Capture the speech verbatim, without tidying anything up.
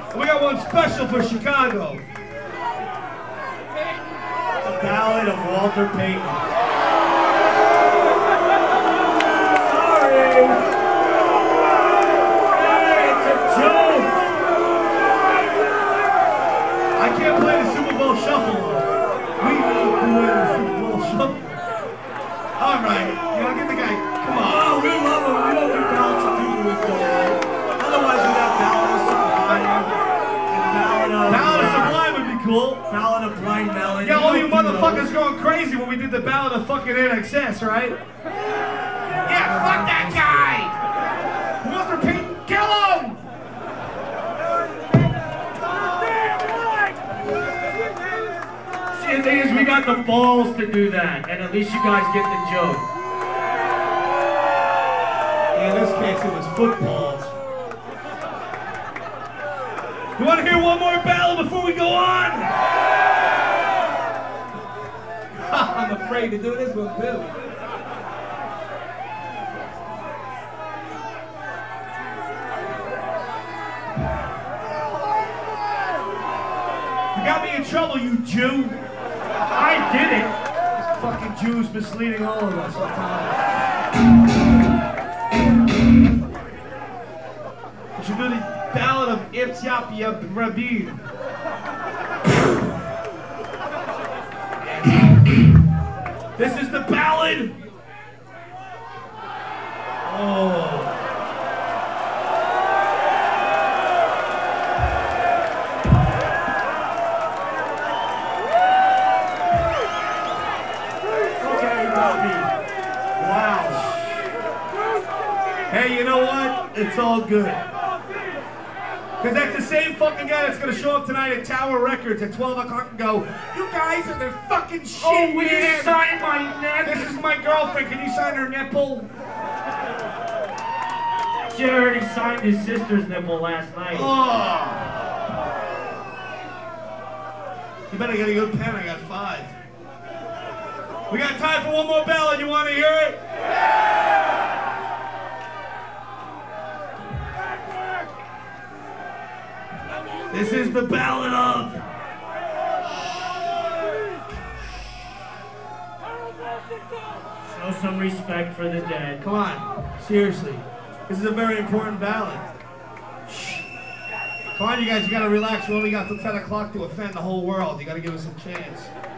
We got one special for Chicago. The Ballad of Walter Payton. Sorry. Hey, it's a joke. I can't play the Super Bowl Shuffle. We need to win the Super Bowl Shuffle. All right, you know, get the guy. Come on. Oh, we love him. We don't do ballads of people with gold. Otherwise, we got Ballad of Sublime and Ballad of... Ballad of Sublime would be cool. Ballad of Blind Melon. Yeah, all you motherfuckers going crazy when we did the Ballad of fucking N X S, right? Yeah, fuck that guy! Walter Payton, kill him! See, the thing is, we got the balls to do that, and at least you guys get the joke. Yeah, in this case, it was footballs. You want to hear one more ballad before we go on? I'm afraid to do this one, too. You got me in trouble, you Jew. I did it. These fucking Jews misleading all of us. We should do the Ballad of Ipsiapia Rabin. This is the ballad. Oh. Okay, Bobby. Wow. Hey, you know what? It's all good. Because that's the same fucking guy that's going to show up tonight at Tower Records at twelve o'clock and go, you guys are the fucking shit, Oh, will you man. sign my neck? This is my girlfriend. Can you sign her nipple? She already signed his sister's nipple last night. Oh. You better get a good pen. I got five. We got time for one more ballad. You want to hear it? This is the Ballad of... Show some respect for the dead. Come on, seriously. This is a very important ballad. Shh. Come on, you guys, you gotta relax. We only got till ten o'clock to offend the whole world. You gotta give us a chance.